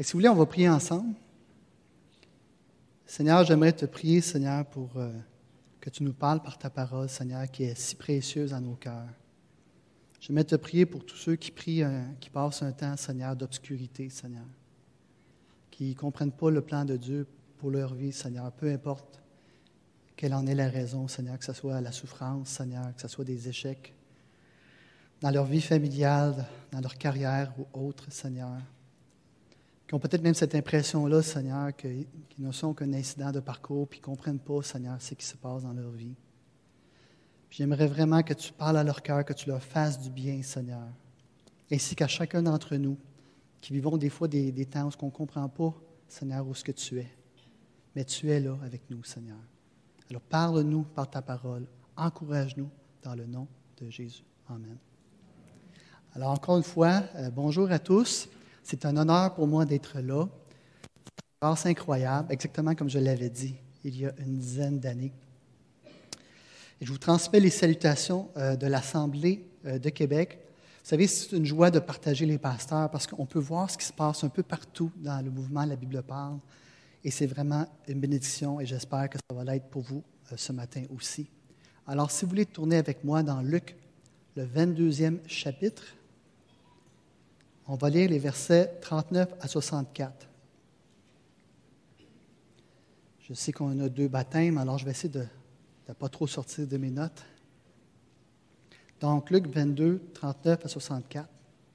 Et si vous voulez, on va prier ensemble. Seigneur, j'aimerais te prier, Seigneur, pour que tu nous parles par ta parole, Seigneur, qui est si précieuse à nos cœurs. J'aimerais te prier pour tous ceux qui prient, qui passent un temps, Seigneur, d'obscurité, Seigneur, qui ne comprennent pas le plan de Dieu pour leur vie, Seigneur, peu importe quelle en est la raison, Seigneur, que ce soit la souffrance, Seigneur, que ce soit des échecs dans leur vie familiale, dans leur carrière ou autre, Seigneur, qui ont peut-être même cette impression-là, Seigneur, qu'ils ne sont qu'un incident de parcours, puis qu'ils ne comprennent pas, Seigneur, ce qui se passe dans leur vie. Puis j'aimerais vraiment que tu parles à leur cœur, que tu leur fasses du bien, Seigneur, ainsi qu'à chacun d'entre nous, qui vivons des fois des temps où on ne comprend pas, Seigneur, où ce que tu es. Mais tu es là avec nous, Seigneur. Alors parle-nous par ta parole, encourage-nous dans le nom de Jésus. Amen. Alors encore une fois, bonjour à tous. C'est un honneur pour moi d'être là. C'est incroyable, exactement comme je l'avais dit il y a une dizaine d'années. Et je vous transmets les salutations de l'Assemblée de Québec. Vous savez, c'est une joie de partager les pasteurs parce qu'on peut voir ce qui se passe un peu partout dans le mouvement La Bible parle. Et c'est vraiment une bénédiction et j'espère que ça va l'être pour vous ce matin aussi. Alors, si vous voulez tourner avec moi dans Luc, le 22e chapitre, on va lire les versets 39 à 64. Je sais qu'on a 2 baptêmes, alors je vais essayer de ne pas trop sortir de mes notes. Donc, Luc 22, 39 à 64.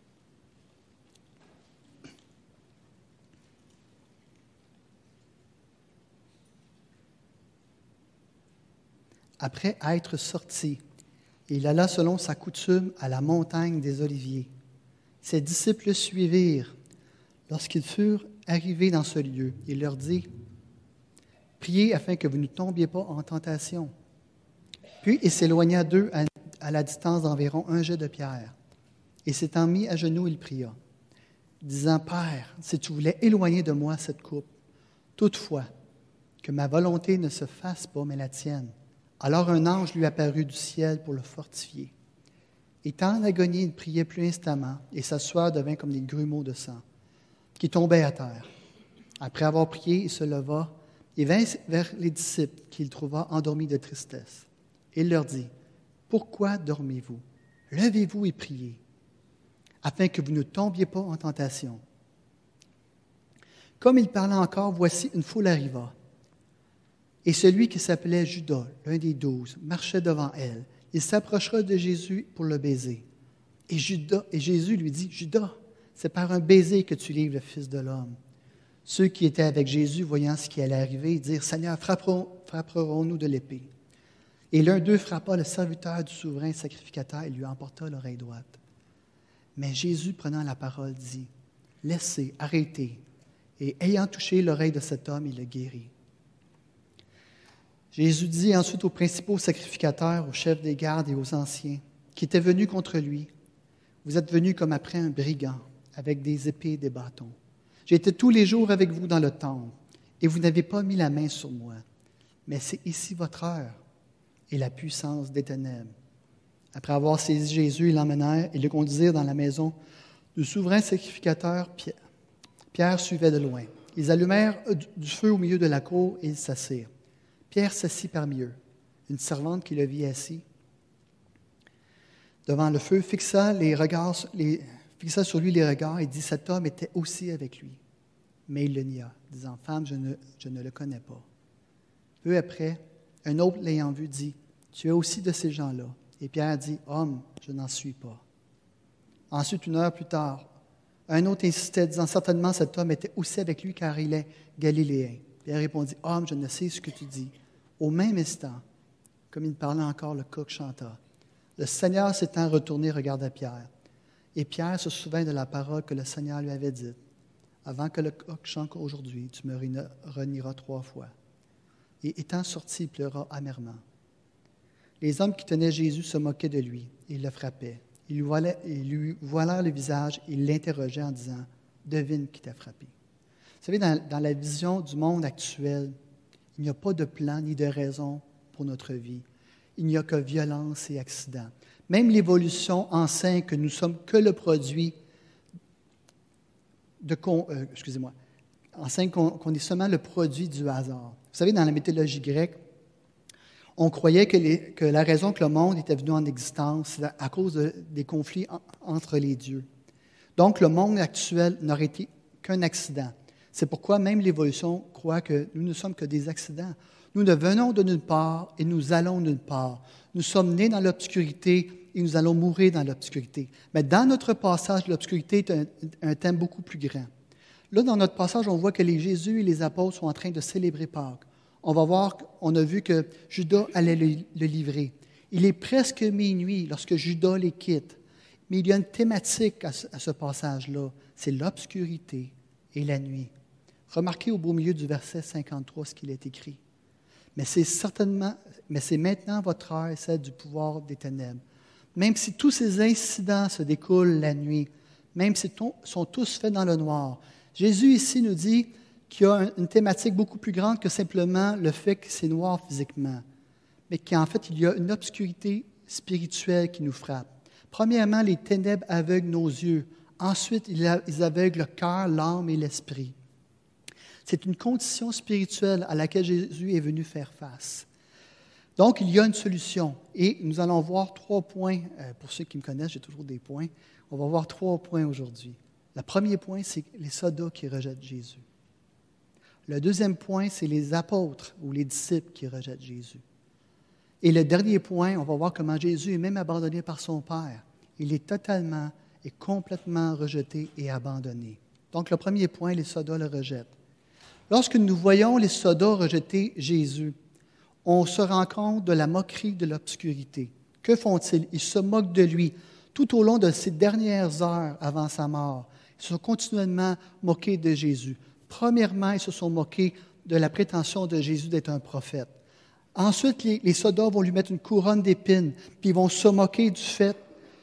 Après être sorti, il alla selon sa coutume à la montagne des Oliviers. Ses disciples le suivirent. Lorsqu'ils furent arrivés dans ce lieu, il leur dit, « Priez afin que vous ne tombiez pas en tentation. » Puis il s'éloigna d'eux à la distance d'environ 1 jet de pierre. Et s'étant mis à genoux, il pria, disant, « Père, si tu voulais éloigner de moi cette coupe, toutefois, que ma volonté ne se fasse pas, mais la tienne. » Alors un ange lui apparut du ciel pour le fortifier. Étant en agonie, il priait plus instamment, et sa sueur devint comme des grumeaux de sang, qui tombaient à terre. Après avoir prié, il se leva et vint vers les disciples qu'il trouva endormis de tristesse. Il leur dit, « Pourquoi dormez-vous? Levez-vous et priez, afin que vous ne tombiez pas en tentation. » Comme il parlait encore, voici une foule arriva. Et celui qui s'appelait Judas, l'un des 12, marchait devant elle. Il s'approchera de Jésus pour le baiser. Et Jésus lui dit, « Judas, c'est par un baiser que tu livres le Fils de l'homme. » Ceux qui étaient avec Jésus, voyant ce qui allait arriver, dirent, « Seigneur, frapperons-nous de l'épée? » Et l'un d'eux frappa le serviteur du souverain sacrificateur et lui emporta l'oreille droite. Mais Jésus, prenant la parole, dit, « Laissez, arrêtez. » Et ayant touché l'oreille de cet homme, il le guérit. Jésus dit ensuite aux principaux sacrificateurs, aux chefs des gardes et aux anciens, qui étaient venus contre lui, « Vous êtes venus comme après un brigand, avec des épées et des bâtons. J'ai été tous les jours avec vous dans le temple, et vous n'avez pas mis la main sur moi. Mais c'est ici votre heure et la puissance des ténèbres. » Après avoir saisi Jésus, ils l'emmenèrent et le conduisirent dans la maison du souverain sacrificateur. Pierre suivait de loin. Ils allumèrent du feu au milieu de la cour et ils s'assirent. Pierre s'assit parmi eux. Une servante qui le vit assis devant le feu fixa sur lui les regards et dit, « Cet homme était aussi avec lui. » Mais il le nia, disant, « Femme, je ne le connais pas. » Peu après, un autre l'ayant vu dit, « Tu es aussi de ces gens-là. » Et Pierre dit, « Homme, je n'en suis pas. » Ensuite, 1 heure plus tard, un autre insistait, disant, « Certainement cet homme était aussi avec lui, car il est galiléen. » Pierre répondit, « Homme, je ne sais ce que tu dis. » Au même instant, comme il parlait encore, le coq chanta. Le Seigneur s'étant retourné regarda Pierre. Et Pierre se souvint de la parole que le Seigneur lui avait dite. « Avant que le coq chante aujourd'hui, tu me renieras 3 fois. » Et étant sorti, il pleura amèrement. Les hommes qui tenaient Jésus se moquaient de lui et le frappaient. Ils lui voilèrent le visage et l'interrogeaient en disant, « Devine qui t'a frappé. » Vous savez, dans la vision du monde actuel, il n'y a pas de plan ni de raison pour notre vie. Il n'y a que violence et accident. Même l'évolution enseigne que nous ne sommes que le produit enseigne qu'on est seulement le produit du hasard. Vous savez, dans la mythologie grecque, on croyait que la raison que le monde était venu en existence, c'est à cause des conflits entre les dieux. Donc, le monde actuel n'aurait été qu'un accident. C'est pourquoi même l'évolution croit que nous ne sommes que des accidents. Nous ne venons de nulle part et nous allons nulle part. Nous sommes nés dans l'obscurité et nous allons mourir dans l'obscurité. Mais dans notre passage, l'obscurité est un thème beaucoup plus grand. Là, dans notre passage, on voit que Jésus et les apôtres sont en train de célébrer Pâques. On a vu que Judas allait le livrer. Il est presque minuit lorsque Judas les quitte. Mais il y a une thématique à ce passage-là, c'est l'obscurité et la nuit. Remarquez au beau milieu du verset 53 ce qu'il est écrit. Mais c'est maintenant votre heure et celle du pouvoir des ténèbres. Même si tous ces incidents se découlent la nuit, même s'ils sont tous faits dans le noir, Jésus ici nous dit qu'il y a une thématique beaucoup plus grande que simplement le fait que c'est noir physiquement, mais qu'en fait, il y a une obscurité spirituelle qui nous frappe. Premièrement, les ténèbres aveuglent nos yeux. Ensuite, ils aveuglent le cœur, l'âme et l'esprit. C'est une condition spirituelle à laquelle Jésus est venu faire face. Donc, il y a une solution. Et nous allons voir 3 points. Pour ceux qui me connaissent, j'ai toujours des points. On va voir 3 points aujourd'hui. Le premier point, c'est les soldats qui rejettent Jésus. Le deuxième point, c'est les apôtres ou les disciples qui rejettent Jésus. Et le dernier point, on va voir comment Jésus est même abandonné par son Père. Il est totalement et complètement rejeté et abandonné. Donc, le premier point, les soldats le rejettent. Lorsque nous voyons les soldats rejeter Jésus, on se rend compte de la moquerie de l'obscurité. Que font-ils? Ils se moquent de lui tout au long de ces dernières heures avant sa mort. Ils se sont continuellement moqués de Jésus. Premièrement, ils se sont moqués de la prétention de Jésus d'être un prophète. Ensuite, les soldats vont lui mettre une couronne d'épines, puis ils vont se moquer du fait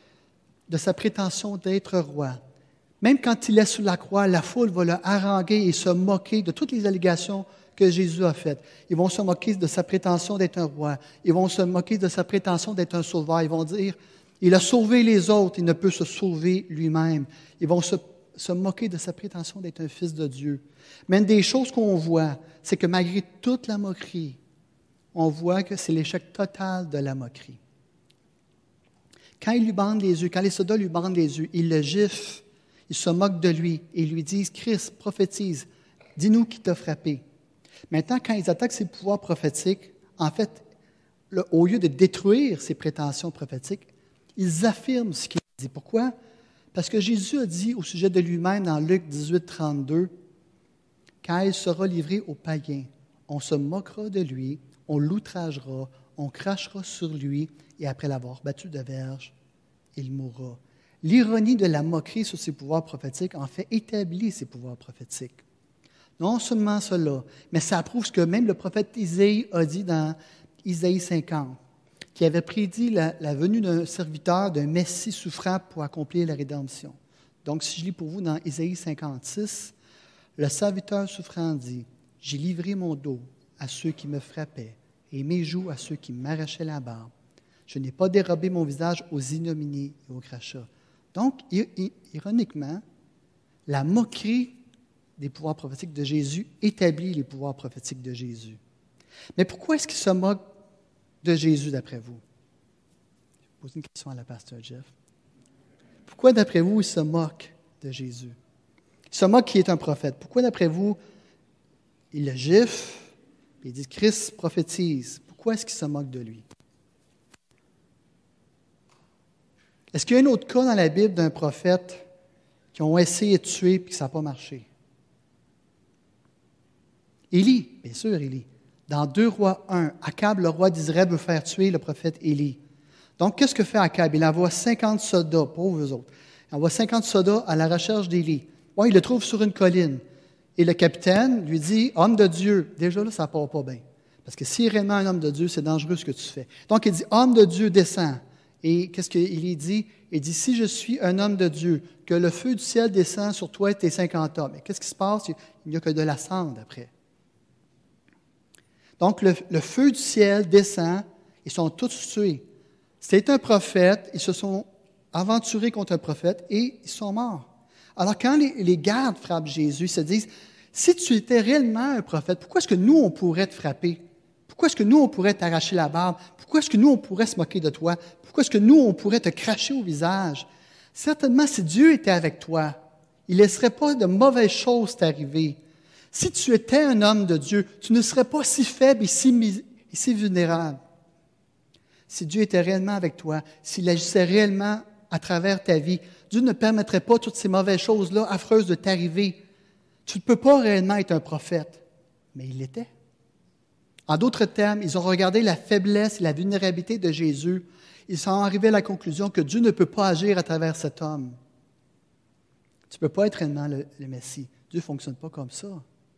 de sa prétention d'être roi. Même quand il est sous la croix, la foule va le haranguer et se moquer de toutes les allégations que Jésus a faites. Ils vont se moquer de sa prétention d'être un roi. Ils vont se moquer de sa prétention d'être un sauveur. Ils vont dire, il a sauvé les autres, il ne peut se sauver lui-même. Ils vont se moquer de sa prétention d'être un fils de Dieu. Mais une des choses qu'on voit, c'est que malgré toute la moquerie, on voit que c'est l'échec total de la moquerie. Quand ils lui bandent les yeux, quand les soldats lui bandent les yeux, ils le giflent, ils se moquent de lui et ils lui disent, Christ, prophétise, dis-nous qui t'a frappé. Maintenant, quand ils attaquent ses pouvoirs prophétiques, en fait, au lieu de détruire ses prétentions prophétiques, ils affirment ce qu'il dit. Pourquoi? Parce que Jésus a dit au sujet de lui-même dans Luc 18, 32, « Quand il sera livré aux païens, on se moquera de lui, on l'outragera, on crachera sur lui, et après l'avoir battu de verge, il mourra. » L'ironie de la moquerie sur ses pouvoirs prophétiques en fait établit ses pouvoirs prophétiques. Non seulement cela, mais ça prouve ce que même le prophète Isaïe a dit dans Isaïe 50, qui avait prédit la venue d'un serviteur, d'un Messie souffrant pour accomplir la rédemption. Donc, si je lis pour vous dans Isaïe 56, le serviteur souffrant dit, « J'ai livré mon dos à ceux qui me frappaient et mes joues à ceux qui m'arrachaient la barbe. Je n'ai pas dérobé mon visage aux ignominies et aux crachats. » Donc, ironiquement, la moquerie des pouvoirs prophétiques de Jésus établit les pouvoirs prophétiques de Jésus. Mais pourquoi est-ce qu'il se moque de Jésus, d'après vous? Je vais poser une question à la pasteur Jeff. Pourquoi, d'après vous, il se moque de Jésus? Il se moque qu'il est un prophète. Pourquoi, d'après vous, il le gifle et il dit « Christ prophétise ». Pourquoi est-ce qu'il se moque de lui? Est-ce qu'il y a un autre cas dans la Bible d'un prophète qui ont essayé de tuer et que ça n'a pas marché? Élie, bien sûr, Élie. Dans 2 Rois 1, Akab, le roi d'Israël, veut faire tuer le prophète Élie. Donc, qu'est-ce que fait Akab? Il envoie 50 soldats, pauvres eux autres. Il envoie 50 soldats à la recherche d'Élie. Bon, il le trouve sur une colline. Et le capitaine lui dit, « Homme de Dieu », déjà là, ça ne part pas bien. Parce que s'il est réellement un homme de Dieu, c'est dangereux ce que tu fais. Donc, il dit, « Homme de Dieu, descends ». Et qu'est-ce qu'il dit? Il dit, « Si je suis un homme de Dieu, que le feu du ciel descend sur toi et tes 50 hommes. » Et qu'est-ce qui se passe? Il n'y a que de la cendre après. Donc, le feu du ciel descend, ils sont tous tués. C'est un prophète, ils se sont aventurés contre un prophète et ils sont morts. Alors quand les gardes frappent Jésus, ils se disent, si tu étais réellement un prophète, pourquoi est-ce que nous, on pourrait te frapper? Pourquoi est-ce que nous, on pourrait t'arracher la barbe? Pourquoi est-ce que nous, on pourrait se moquer de toi? Pourquoi est-ce que nous, on pourrait te cracher au visage? Certainement, si Dieu était avec toi, il ne laisserait pas de mauvaises choses t'arriver. Si tu étais un homme de Dieu, tu ne serais pas si faible et si vulnérable. Si Dieu était réellement avec toi, s'il agissait réellement à travers ta vie, Dieu ne permettrait pas toutes ces mauvaises choses-là affreuses de t'arriver. Tu ne peux pas réellement être un prophète, mais il l'était. En d'autres termes, ils ont regardé la faiblesse et la vulnérabilité de Jésus. Ils sont arrivés à la conclusion que Dieu ne peut pas agir à travers cet homme. Tu ne peux pas être réellement le Messie. Dieu ne fonctionne pas comme ça.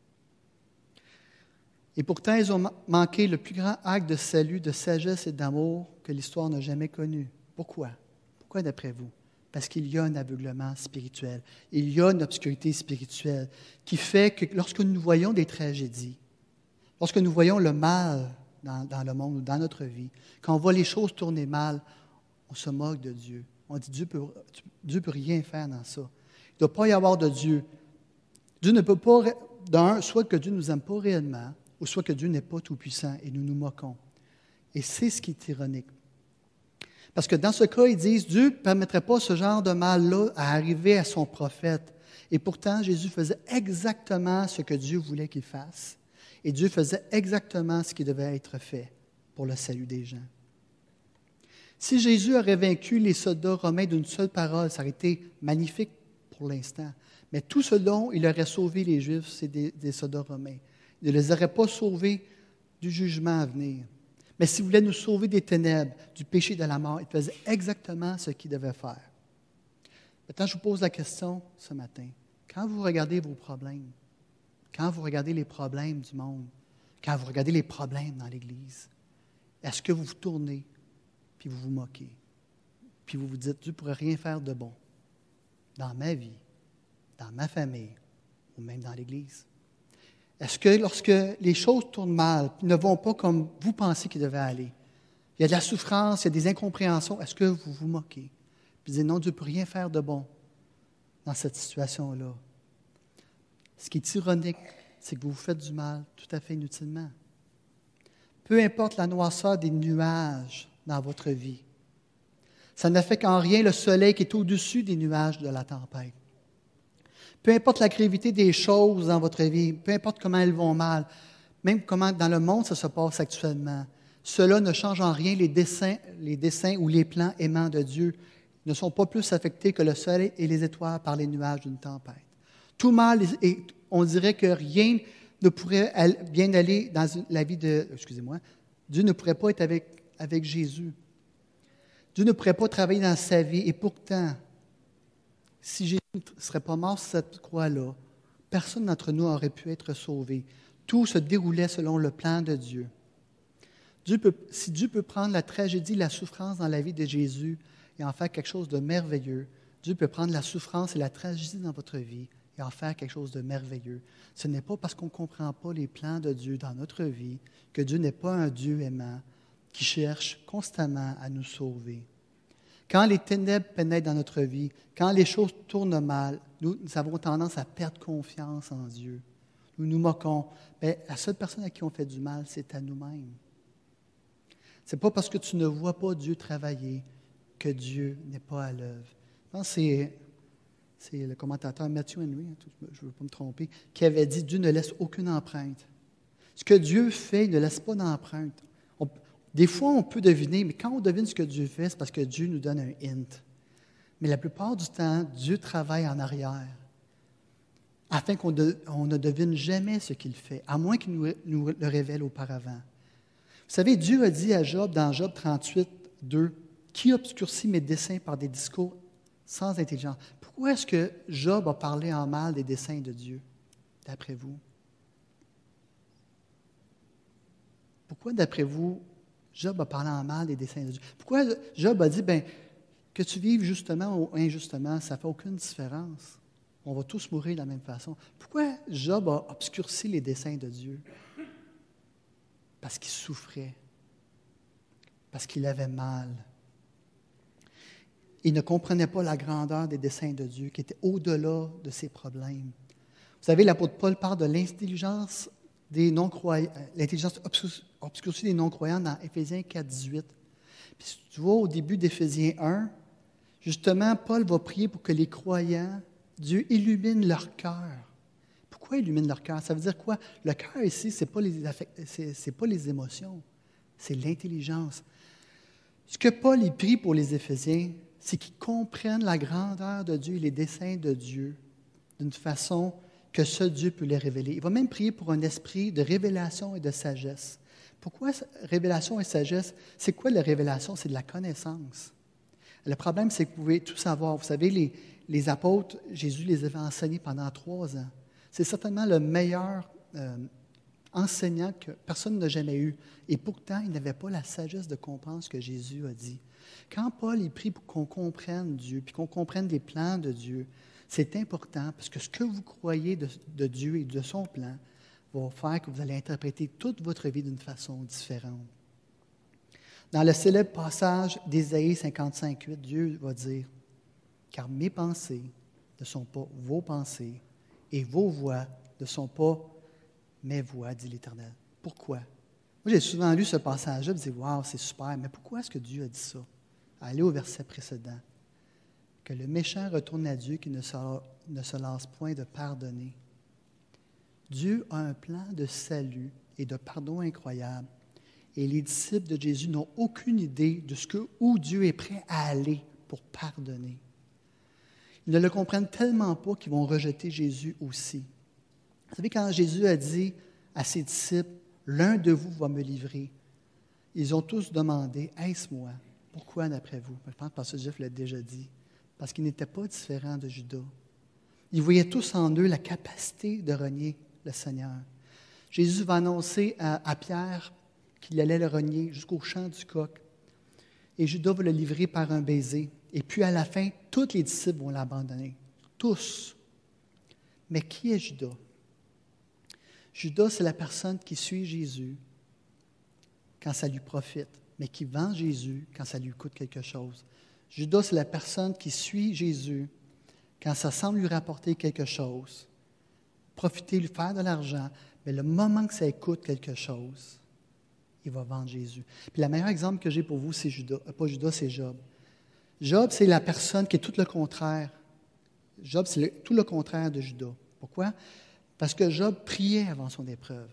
Et pourtant, ils ont manqué le plus grand acte de salut, de sagesse et d'amour que l'histoire n'a jamais connu. Pourquoi? Pourquoi d'après vous? Parce qu'il y a un aveuglement spirituel. Il y a une obscurité spirituelle qui fait que lorsque nous voyons des tragédies, lorsque nous voyons le mal dans le monde ou dans notre vie, quand on voit les choses tourner mal, on se moque de Dieu. On dit Dieu peut rien faire dans ça. Il ne doit pas y avoir de Dieu. Dieu ne peut pas, soit que Dieu ne nous aime pas réellement, ou soit que Dieu n'est pas tout-puissant et nous nous moquons. Et c'est ce qui est ironique. Parce que dans ce cas, ils disent, Dieu ne permettrait pas ce genre de mal-là à arriver à son prophète. Et pourtant, Jésus faisait exactement ce que Dieu voulait qu'il fasse. Et Dieu faisait exactement ce qui devait être fait pour le salut des gens. Si Jésus aurait vaincu les soldats romains d'une seule parole, ça aurait été magnifique pour l'instant. Mais tout ce dont il aurait sauvé les Juifs, c'est des soldats romains. Il ne les aurait pas sauvés du jugement à venir. Mais s'il voulait nous sauver des ténèbres, du péché et de la mort, il faisait exactement ce qu'il devait faire. Maintenant, je vous pose la question ce matin. Quand vous regardez vos problèmes, quand vous regardez les problèmes du monde, quand vous regardez les problèmes dans l'Église, est-ce que vous vous tournez puis vous vous moquez? Puis vous vous dites, Dieu ne pourrait rien faire de bon dans ma vie, dans ma famille ou même dans l'Église? Est-ce que lorsque les choses tournent mal, ne vont pas comme vous pensez qu'ils devaient aller, il y a de la souffrance, il y a des incompréhensions, est-ce que vous vous moquez? Puis vous dites, non, Dieu ne peut rien faire de bon dans cette situation-là. Ce qui est ironique, c'est que vous vous faites du mal tout à fait inutilement. Peu importe la noirceur des nuages dans votre vie, ça n'affecte en rien le soleil qui est au-dessus des nuages de la tempête. Peu importe la gravité des choses dans votre vie, peu importe comment elles vont mal, même comment dans le monde ça se passe actuellement, cela ne change en rien les desseins ou les plans aimants de Dieu ne sont pas plus affectés que le soleil et les étoiles par les nuages d'une tempête. Tout mal, et on dirait que rien ne pourrait bien aller dans la vie de... Excusez-moi. Dieu ne pourrait pas être avec Jésus. Dieu ne pourrait pas travailler dans sa vie. Et pourtant, si Jésus ne serait pas mort sur cette croix-là, personne d'entre nous n'aurait pu être sauvé. Tout se déroulait selon le plan de Dieu. Si Dieu peut prendre la tragédie, la souffrance dans la vie de Jésus et en faire quelque chose de merveilleux, Dieu peut prendre la souffrance et la tragédie dans votre vie et en faire quelque chose de merveilleux. Ce n'est pas parce qu'on ne comprend pas les plans de Dieu dans notre vie que Dieu n'est pas un Dieu aimant qui cherche constamment à nous sauver. Quand les ténèbres pénètrent dans notre vie, quand les choses tournent mal, nous avons tendance à perdre confiance en Dieu. Nous nous moquons. Mais la seule personne à qui on fait du mal, c'est à nous-mêmes. Ce n'est pas parce que tu ne vois pas Dieu travailler que Dieu n'est pas à l'œuvre. Je pense que c'est le commentateur Matthew Henry, je ne veux pas me tromper, qui avait dit « Dieu ne laisse aucune empreinte ». Ce que Dieu fait, il ne laisse pas d'empreinte. Des fois, on peut deviner, mais quand on devine ce que Dieu fait, c'est parce que Dieu nous donne un hint. Mais la plupart du temps, Dieu travaille en arrière afin qu'on ne devine jamais ce qu'il fait, à moins qu'il nous le révèle auparavant. Vous savez, Dieu a dit à Job, dans Job 38, 2, « Qui obscurcit mes desseins par des discours sans intelligence? » Pourquoi est-ce que Job a parlé en mal des desseins de Dieu, d'après vous? Pourquoi, d'après vous, Job a parlé en mal des desseins de Dieu? Pourquoi Job a dit, que tu vives justement ou injustement, ça ne fait aucune différence. On va tous mourir de la même façon. Pourquoi Job a obscurci les desseins de Dieu? Parce qu'il souffrait. Parce qu'il avait mal. Il ne comprenait pas la grandeur des desseins de Dieu, qui était au-delà de ses problèmes. Vous savez, l'apôtre Paul parle de l'intelligence des non-croyants, l'intelligence obscurcie des non-croyants dans Éphésiens 4, 18. Puis tu vois, au début d'Éphésiens 1, justement, Paul va prier pour que les croyants, Dieu illumine leur cœur. Pourquoi illumine leur cœur? Ça veut dire quoi? Le cœur ici, ce n'est pas les émotions, c'est l'intelligence. Ce que Paul il prie pour les Éphésiens, c'est qu'ils comprennent la grandeur de Dieu et les desseins de Dieu d'une façon que seul Dieu peut les révéler. Il va même prier pour un esprit de révélation et de sagesse. Pourquoi révélation et sagesse? C'est quoi la révélation? C'est de la connaissance. Le problème, c'est que vous pouvez tout savoir. Vous savez, les apôtres, Jésus les avait enseignés pendant 3 ans. C'est certainement le meilleur enseignant que personne n'a jamais eu. Et pourtant, il n'avait pas la sagesse de comprendre ce que Jésus a dit. Quand Paul il prie pour qu'on comprenne Dieu, puis qu'on comprenne les plans de Dieu, c'est important parce que ce que vous croyez de Dieu et de son plan va faire que vous allez interpréter toute votre vie d'une façon différente. Dans le célèbre passage d'Ésaïe 55:8, Dieu va dire « Car mes pensées ne sont pas vos pensées et vos voix ne sont pas mes voix, dit l'Éternel. » Pourquoi? Moi, j'ai souvent lu ce passage-là et je me dis « Wow, c'est super, mais pourquoi est-ce que Dieu a dit ça? » Allez au verset précédent. Que le méchant retourne à Dieu qui ne se lasse point de pardonner. Dieu a un plan de salut et de pardon incroyable. Et les disciples de Jésus n'ont aucune idée de où Dieu est prêt à aller pour pardonner. Ils ne le comprennent tellement pas qu'ils vont rejeter Jésus aussi. Vous savez, quand Jésus a dit à ses disciples, « L'un de vous va me livrer », ils ont tous demandé, « Est-ce moi? » Pourquoi d'après vous? Je pense que Pasteur Jeff l'a déjà dit. Parce qu'ils n'étaient pas différents de Judas. Ils voyaient tous en eux la capacité de renier le Seigneur. Jésus va annoncer à Pierre qu'il allait le renier jusqu'au chant du coq. Et Judas va le livrer par un baiser. Et puis à la fin, tous les disciples vont l'abandonner. Tous. Mais qui est Judas? Judas, c'est la personne qui suit Jésus quand ça lui profite, mais qui vend Jésus quand ça lui coûte quelque chose. Judas, c'est la personne qui suit Jésus quand ça semble lui rapporter quelque chose, profiter, lui faire de l'argent, mais le moment que ça coûte quelque chose, il va vendre Jésus. Puis le meilleur exemple que j'ai pour vous, c'est Judas. Pas Judas, c'est Job. Job, c'est la personne qui est tout le contraire. Job, c'est tout le contraire de Judas. Pourquoi? Parce que Job priait avant son épreuve.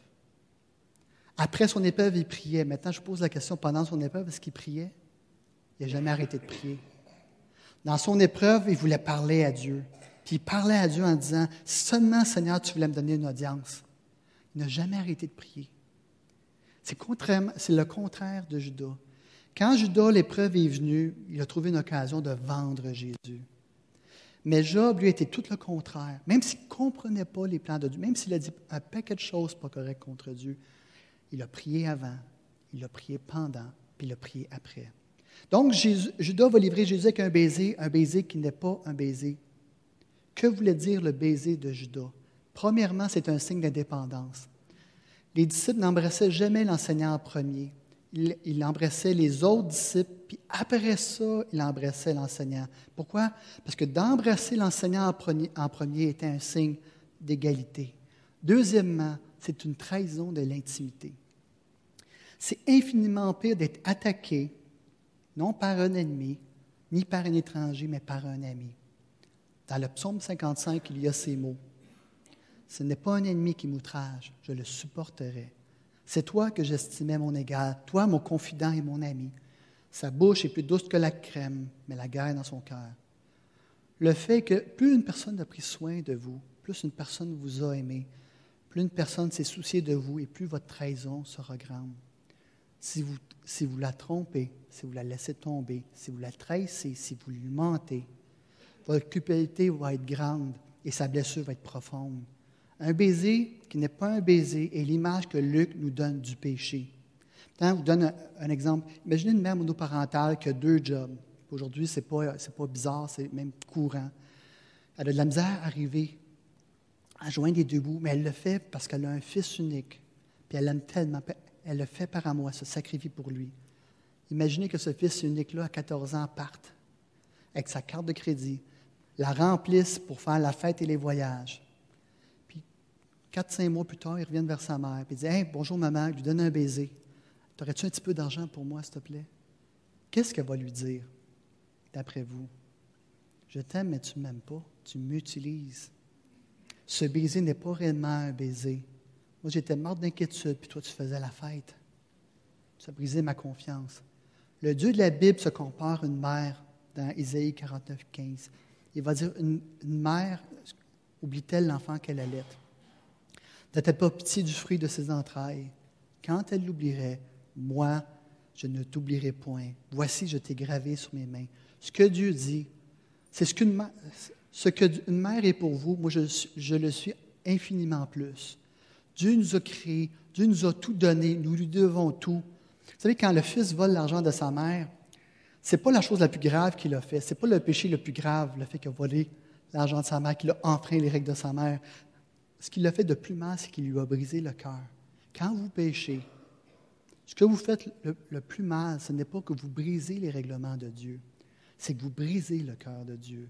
Après son épreuve, il priait. Maintenant, je pose la question, pendant son épreuve, est-ce qu'il priait? Il n'a jamais arrêté de prier. Dans son épreuve, il voulait parler à Dieu. Puis il parlait à Dieu en disant, « Seulement, Seigneur, tu voulais me donner une audience. » Il n'a jamais arrêté de prier. C'est le contraire de Judas. Quand Judas, l'épreuve est venue, il a trouvé une occasion de vendre Jésus. Mais Job, lui, était tout le contraire. Même s'il ne comprenait pas les plans de Dieu, même s'il a dit un paquet de choses pas correctes contre Dieu, il a prié avant, il a prié pendant, puis il a prié après. Donc, Judas va livrer Jésus avec un baiser qui n'est pas un baiser. Que voulait dire le baiser de Judas? Premièrement, c'est un signe d'indépendance. Les disciples n'embrassaient jamais l'enseignant en premier. Ils embrassaient les autres disciples, puis après ça, ils embrassaient l'enseignant. Pourquoi? Parce que d'embrasser l'enseignant en premier était un signe d'égalité. Deuxièmement, c'est une trahison de l'intimité. C'est infiniment pire d'être attaqué, non par un ennemi, ni par un étranger, mais par un ami. Dans le psaume 55, il y a ces mots. « Ce n'est pas un ennemi qui m'outrage, je le supporterai. C'est toi que j'estimais mon égal, toi mon confident et mon ami. Sa bouche est plus douce que la crème, mais la guerre est dans son cœur. » Le fait que plus une personne a pris soin de vous, plus une personne vous a aimé, plus une personne s'est souciée de vous et plus votre trahison sera grande. Si vous la trompez, si vous la laissez tomber, si vous la trahissez, si vous lui mentez, votre culpabilité va être grande et sa blessure va être profonde. Un baiser qui n'est pas un baiser est l'image que Luc nous donne du péché. Je vous donne un exemple. Imaginez une mère monoparentale qui a 2 jobs. Aujourd'hui, ce n'est pas bizarre, c'est même courant. Elle a de la misère à arriver à joindre les 2 bouts, mais elle le fait parce qu'elle a un fils unique. Puis elle l'aime tellement. Elle le fait par amour, elle se sacrifie pour lui. Imaginez que ce fils unique-là, à 14 ans, parte. avec sa carte de crédit, la remplisse pour faire la fête et les voyages. Puis, 4-5 mois plus tard, ils reviennent vers sa mère. Puis ils disent « Hey, bonjour maman », il lui donne un baiser. « T'aurais-tu un petit peu d'argent pour moi, s'il te plaît? » Qu'est-ce qu'elle va lui dire, d'après vous? « Je t'aime, mais tu ne m'aimes pas. Tu m'utilises. » Ce baiser n'est pas réellement un baiser. Moi, j'étais morte d'inquiétude, puis toi, tu faisais la fête. Tu as brisé ma confiance. Le Dieu de la Bible se compare à une mère dans Isaïe 49, 15. Il va dire, une mère, oublie-t-elle l'enfant qu'elle allait? N'a-t-elle pas pitié du fruit de ses entrailles? Quand elle l'oublierait, moi, je ne t'oublierai point. Voici, je t'ai gravé sur mes mains. Ce que Dieu dit, c'est ce qu'une mère est pour vous, moi, je le suis infiniment plus. Dieu nous a créés, Dieu nous a tout donné, nous lui devons tout. Vous savez, quand le fils vole l'argent de sa mère, ce n'est pas la chose la plus grave qu'il a fait. Ce n'est pas le péché le plus grave, le fait qu'il a volé l'argent de sa mère, qu'il a enfreint les règles de sa mère. Ce qu'il a fait de plus mal, c'est qu'il lui a brisé le cœur. Quand vous péchez, ce que vous faites le plus mal, ce n'est pas que vous brisez les règlements de Dieu, c'est que vous brisez le cœur de Dieu.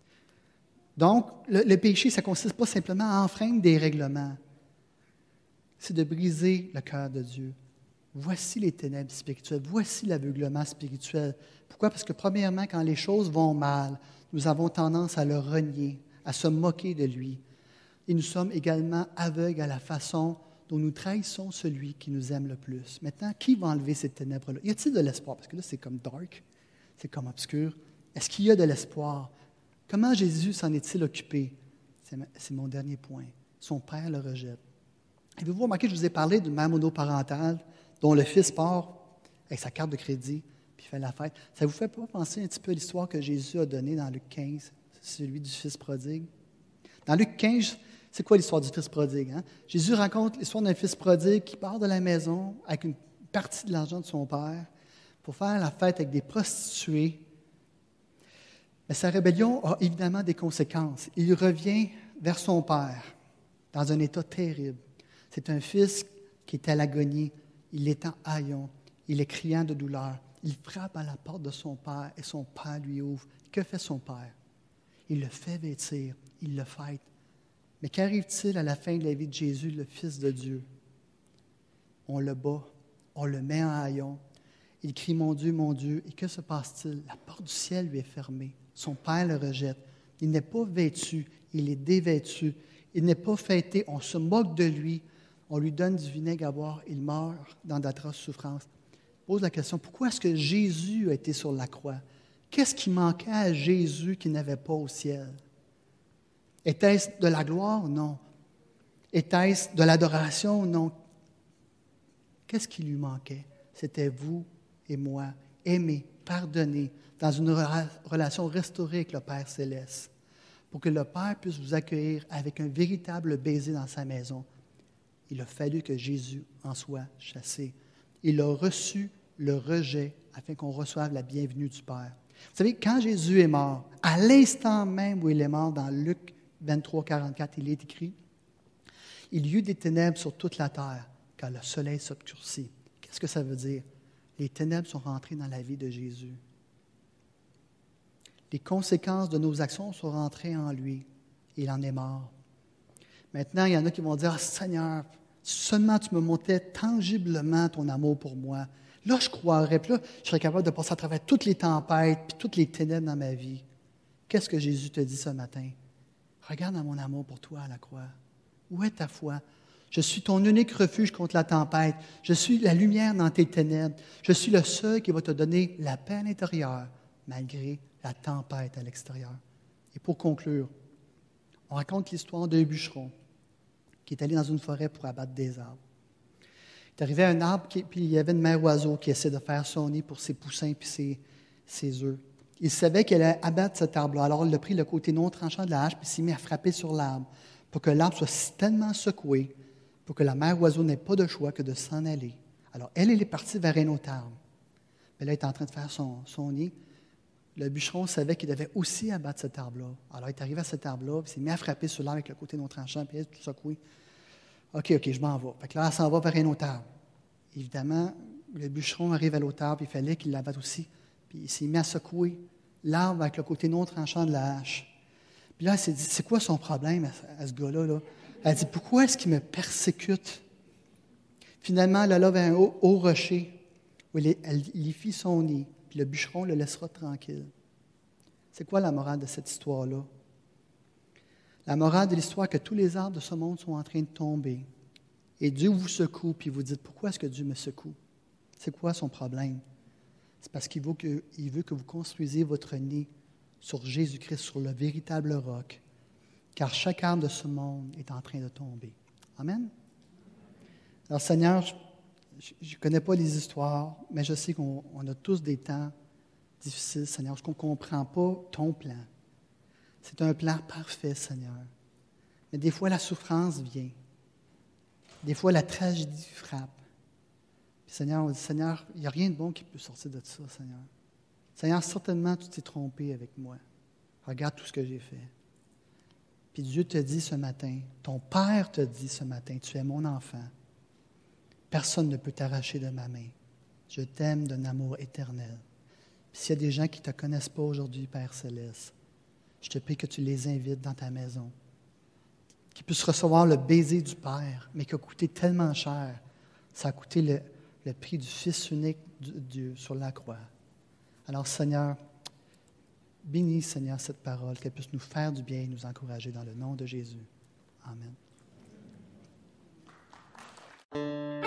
Donc, le péché, ça ne consiste pas simplement à enfreindre des règlements, c'est de briser le cœur de Dieu. Voici les ténèbres spirituelles, voici l'aveuglement spirituel. Pourquoi? Parce que premièrement, quand les choses vont mal, nous avons tendance à le renier, à se moquer de lui. Et nous sommes également aveugles à la façon dont nous trahissons celui qui nous aime le plus. Maintenant, qui va enlever ces ténèbres-là? Y a-t-il de l'espoir? Parce que là, c'est comme dark, c'est comme obscur. Est-ce qu'il y a de l'espoir? Comment Jésus s'en est-il occupé? C'est mon dernier point. Son Père le rejette. Avez-vous remarqué, je vous ai parlé d'une mère monoparentale dont le fils part avec sa carte de crédit puis fait la fête. Ça ne vous fait pas penser un petit peu à l'histoire que Jésus a donnée dans Luc 15, celui du fils prodigue? Dans Luc 15, c'est quoi l'histoire du fils prodigue? Hein? Jésus raconte l'histoire d'un fils prodigue qui part de la maison avec une partie de l'argent de son père pour faire la fête avec des prostituées. Mais sa rébellion a évidemment des conséquences. Il revient vers son père dans un état terrible. C'est un fils qui est à l'agonie. Il est en haillons. Il est criant de douleur. Il frappe à la porte de son père et son père lui ouvre. Que fait son père? Il le fait vêtir. Il le fête. Mais qu'arrive-t-il à la fin de la vie de Jésus, le Fils de Dieu? On le bat. On le met en haillons. Il crie, mon Dieu, et que se passe-t-il? La porte du ciel lui est fermée. Son père le rejette. Il n'est pas vêtu, il est dévêtu. Il n'est pas fêté, on se moque de lui. On lui donne du vinaigre à boire, il meurt dans d'atroces souffrances. Pose la question, pourquoi est-ce que Jésus a été sur la croix? Qu'est-ce qui manquait à Jésus qu'il n'avait pas au ciel? Était-ce de la gloire? Non. Était-ce de l'adoration? Non. Qu'est-ce qui lui manquait? C'était vous et moi, aimés, pardonnés, dans une relation restaurée avec le Père céleste, pour que le Père puisse vous accueillir avec un véritable baiser dans sa maison. Il a fallu que Jésus en soit chassé. Il a reçu le rejet afin qu'on reçoive la bienvenue du Père. Vous savez, quand Jésus est mort, à l'instant même où il est mort, dans Luc 23, 44, il est écrit « Il y eut des ténèbres sur toute la terre, car le soleil s'obscurcit. » Qu'est-ce que ça veut dire? Les ténèbres sont rentrées dans la vie de Jésus. Les conséquences de nos actions sont rentrées en lui. Il en est mort. Maintenant, il y en a qui vont dire, « Ah, Seigneur, seulement tu me montrais tangiblement ton amour pour moi. Là, je croirais, puis là, je serais capable de passer à travers toutes les tempêtes, puis toutes les ténèbres dans ma vie. » Qu'est-ce que Jésus te dit ce matin? Regarde à mon amour pour toi à la croix. Où est ta foi? Je suis ton unique refuge contre la tempête. Je suis la lumière dans tes ténèbres. Je suis le seul qui va te donner la paix à l'intérieur, malgré la tempête à l'extérieur. Et pour conclure, on raconte l'histoire d'un bûcheron qui est allé dans une forêt pour abattre des arbres. Il est arrivé à un arbre, puis il y avait une mère oiseau qui essaie de faire son nid pour ses poussins et ses œufs. Il savait qu'elle allait abattre cet arbre-là. Alors, il a pris le côté non tranchant de la hache, puis s'est mis à frapper sur l'arbre pour que l'arbre soit tellement secoué pour que la mère oiseau n'ait pas de choix que de s'en aller. Alors, elle est partie vers un autre arbre. Mais là, elle est en train de faire son nid. Le bûcheron savait qu'il devait aussi abattre cet arbre-là. Alors, il est arrivé à cet arbre-là, puis il s'est mis à frapper sur l'arbre avec le côté non tranchant, puis elle est tout secouée. OK, je m'en vais. Fait que là, elle s'en va vers un autre arbre. Évidemment, le bûcheron arrive à l'autre arbre, il fallait qu'il l'abatte aussi. Puis il s'est mis à secouer l'arbre avec le côté non tranchant de la hache. Puis là, elle s'est dit, c'est quoi son problème à ce gars-là? Là? Elle dit, pourquoi est-ce qu'il me persécute? Finalement, elle alla vers un haut rocher où elle y fit son nid, puis le bûcheron le laissera tranquille. C'est quoi la morale de cette histoire-là? La morale de l'histoire, que tous les arbres de ce monde sont en train de tomber. Et Dieu vous secoue, puis vous dites, pourquoi est-ce que Dieu me secoue? C'est quoi son problème? C'est parce qu'il veut que vous construisiez votre nid sur Jésus-Christ, sur le véritable roc, car chaque arbre de ce monde est en train de tomber. Amen? Alors Seigneur, je ne connais pas les histoires, mais je sais qu'on a tous des temps difficiles, Seigneur, parce qu'on ne comprend pas ton plan. C'est un plan parfait, Seigneur. Mais des fois, la souffrance vient. Des fois, la tragédie frappe. Puis Seigneur, on dit, Seigneur, il n'y a rien de bon qui peut sortir de ça, Seigneur. Seigneur, certainement, tu t'es trompé avec moi. Regarde tout ce que j'ai fait. Puis Dieu te dit ce matin, ton Père te dit ce matin, tu es mon enfant. Personne ne peut t'arracher de ma main. Je t'aime d'un amour éternel. Puis s'il y a des gens qui ne te connaissent pas aujourd'hui, Père Céleste, je te prie que tu les invites dans ta maison, qu'ils puissent recevoir le baiser du Père, mais qui a coûté tellement cher. Ça a coûté le prix du Fils unique de Dieu sur la croix. Alors, Seigneur, bénis, Seigneur, cette parole, qu'elle puisse nous faire du bien et nous encourager dans le nom de Jésus. Amen.